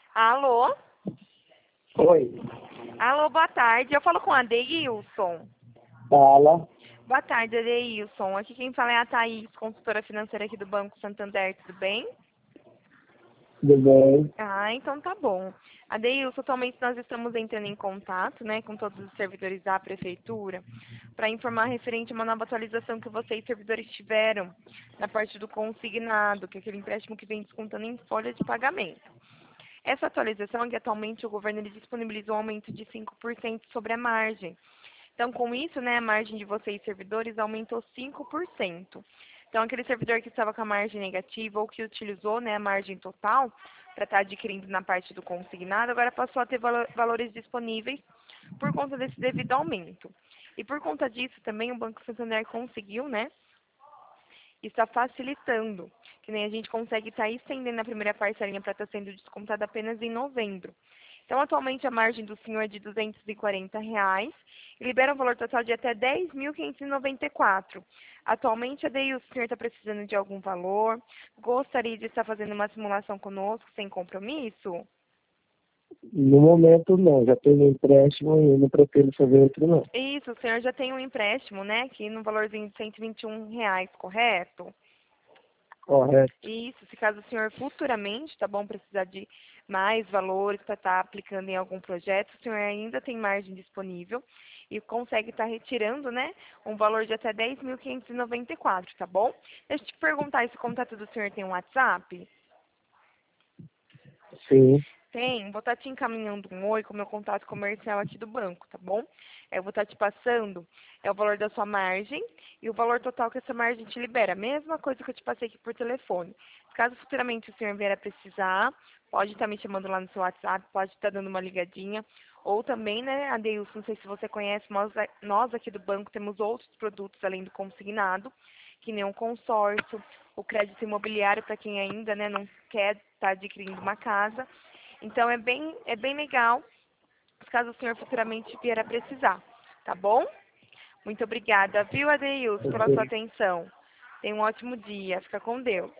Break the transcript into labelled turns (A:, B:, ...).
A: Alô?
B: Oi,
A: Alô, boa tarde. Eu falo com a Adeilson.
B: fala.
A: Boa tarde, Adeilson. Aqui quem fala é a Thaís, consultora financeira aqui do Banco Santander, tudo bem?
B: Tudo bem?
A: Ah, então tá bom. Adeilson, atualmente nós estamos entrando em contato, né, com todos os servidores da prefeitura para informar referente a uma nova atualização que vocês, servidores, tiveram na parte do consignado, que é aquele empréstimo que vem descontando em folha de pagamento. Essa atualização é que atualmente o governo ele disponibilizou um aumento de 5% sobre a margem. Então, com isso, né, a margem de vocês, servidores, aumentou 5%. Então, aquele servidor que estava com a margem negativa ou que utilizou, né, a margem total para estar adquirindo na parte do consignado, agora passou a ter valores disponíveis por conta desse devido aumento. E por conta disso também o Banco Santander conseguiu, né, está facilitando, que nem a gente consegue estar estendendo a primeira parcelinha para estar sendo descontada apenas em novembro. Então, atualmente, a margem do senhor é de R$ 240 e libera um valor total de até 10.594. Atualmente, Adair, o senhor está precisando de algum valor? Gostaria de estar fazendo uma simulação conosco sem compromisso?
B: No momento não, já tenho um empréstimo e não pretendo fazer outro não.
A: Isso, o senhor já tem um empréstimo, né? Aqui no valorzinho de R$ 121, correto?
B: Correto.
A: Isso, se caso o senhor futuramente, tá bom, precisar de mais valores para estar aplicando em algum projeto, o senhor ainda tem margem disponível e consegue estar retirando, né, um valor de até 10.594, tá bom? Deixa eu te perguntar, esse contato do senhor tem um WhatsApp?
B: Sim,
A: Tem, vou estar te encaminhando um oi com o meu contato comercial aqui do banco, tá bom? Eu vou estar te passando o valor da sua margem e o valor total que essa margem te libera. Mesma coisa que eu te passei aqui por telefone. Caso futuramente o senhor vier a precisar, pode estar me chamando lá no seu WhatsApp, pode estar dando uma ligadinha. Ou também, né, Adeilson, não sei se você conhece, nós aqui do banco temos outros produtos além do consignado, que nem o consórcio, o crédito imobiliário para quem ainda, né, não quer estar adquirindo uma casa. Então é bem legal, caso o senhor futuramente vier a precisar, tá bom? Muito obrigada, viu, Adeilson, pela sua
B: ok.
A: atenção. Tenha um ótimo dia, fica com Deus.